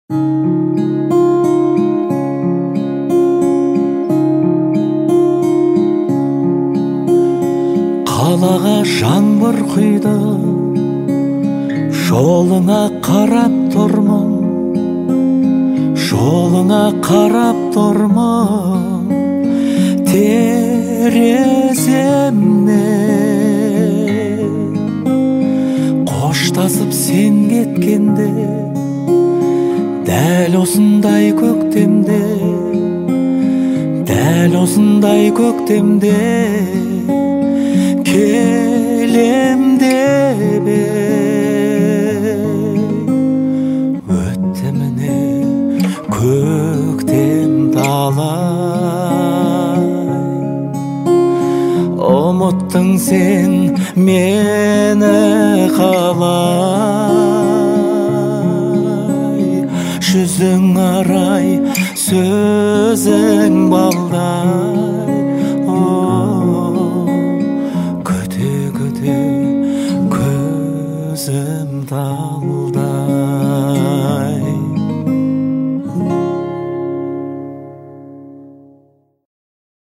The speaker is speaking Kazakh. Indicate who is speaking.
Speaker 1: Қалаға жаңбыр құйды, жолыңа қарап тұрмын, жолыңа қарап тұрмын, тереземнен. Қоштасып сен кеткенде, дәл осындай көктемде, дәл осындай көктемде келем деп өтті міне көктем талай. Ұмыттың сен мені қалай, жүзің арай, сөзің балдай. Көте көзім талай.